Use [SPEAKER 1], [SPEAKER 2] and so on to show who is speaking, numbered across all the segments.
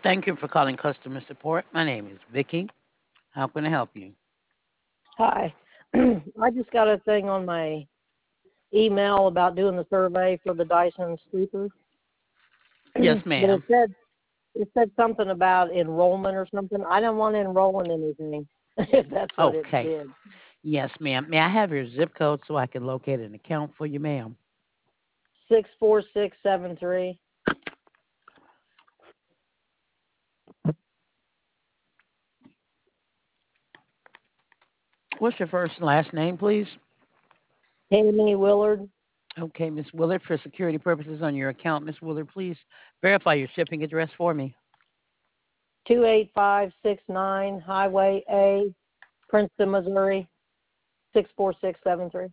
[SPEAKER 1] Thank you for calling customer support. My name is Vicky. How can I help you?
[SPEAKER 2] Hi. I just got a thing on my email about doing the survey for the Dyson sweeper,
[SPEAKER 1] Yes,
[SPEAKER 2] but
[SPEAKER 1] ma'am.
[SPEAKER 2] it said something about enrollment or something. I don't want to enroll in anything. If that's what it
[SPEAKER 1] Okay.
[SPEAKER 2] did.
[SPEAKER 1] Yes, ma'am. May I have your zip code so I can locate an account for you, ma'am?
[SPEAKER 2] 64673.
[SPEAKER 1] What's your first and last name, please?
[SPEAKER 2] Amy Willard.
[SPEAKER 1] Okay, Miss Willard, for security purposes on your account, Miss Willard, please verify your shipping address for me.
[SPEAKER 2] 28569 Highway A, Princeton, Missouri 64673.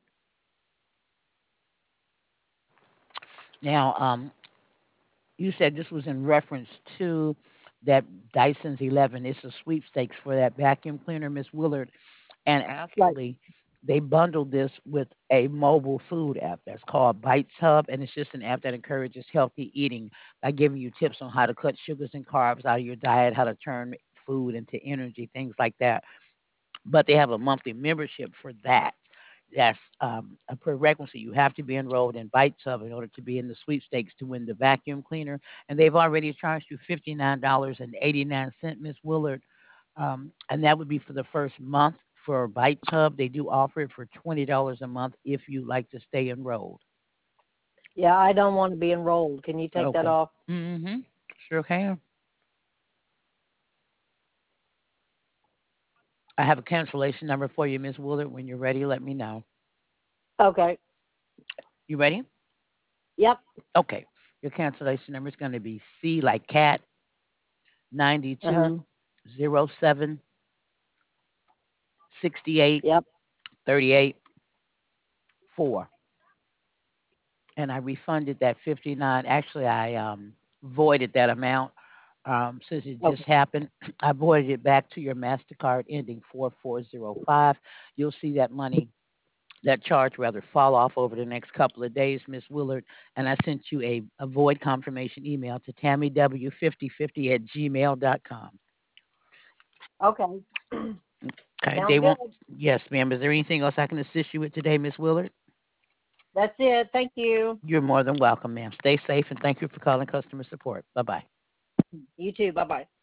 [SPEAKER 1] Now, you said this was in reference to that Dyson's 11. It's a sweepstakes for that vacuum cleaner, Miss Willard. And
[SPEAKER 2] Right.
[SPEAKER 1] actually, they bundled this with a mobile food app that's called Bites Hub, and it's just an app that encourages healthy eating by giving you tips on how to cut sugars and carbs out of your diet, how to turn food into energy, things like that. But they have a monthly membership for that. That's a prerequisite. You have to be enrolled in Bites Hub in order to be in the sweepstakes to win the vacuum cleaner. And they've already charged you $59.89, Miss Willard, and that would be for the first month for Bite Hub. They do offer it for $20 a month if you like to stay enrolled.
[SPEAKER 2] Yeah, I don't want to be enrolled. Can you take that
[SPEAKER 1] Okay.
[SPEAKER 2] off?
[SPEAKER 1] Mm-hmm. Sure can. I have a cancellation number for you, Miss Willard. When you're ready, let me know.
[SPEAKER 2] Okay.
[SPEAKER 1] You ready?
[SPEAKER 2] Yep.
[SPEAKER 1] Okay. Your cancellation number is going to be C like cat
[SPEAKER 2] Uh-huh.
[SPEAKER 1] 92076838
[SPEAKER 2] Yep.
[SPEAKER 1] 4. And I refunded that 59. Actually, I voided that amount since it just
[SPEAKER 2] Okay.
[SPEAKER 1] happened. I voided it back to your Mastercard ending 4405. You'll see that money, that charge rather, fall off over the next couple of days, Miss Willard. And I sent you a void confirmation email to tammyw5050 at gmail.com.
[SPEAKER 2] Okay.
[SPEAKER 1] Okay,
[SPEAKER 2] Sounds
[SPEAKER 1] they won't.
[SPEAKER 2] good.
[SPEAKER 1] Yes, ma'am. Is there anything else I can assist you with today, Miss Willard?
[SPEAKER 2] That's it. Thank you.
[SPEAKER 1] You're more than welcome, ma'am. Stay safe and thank you for calling customer support. Bye bye.
[SPEAKER 2] You too. Bye bye.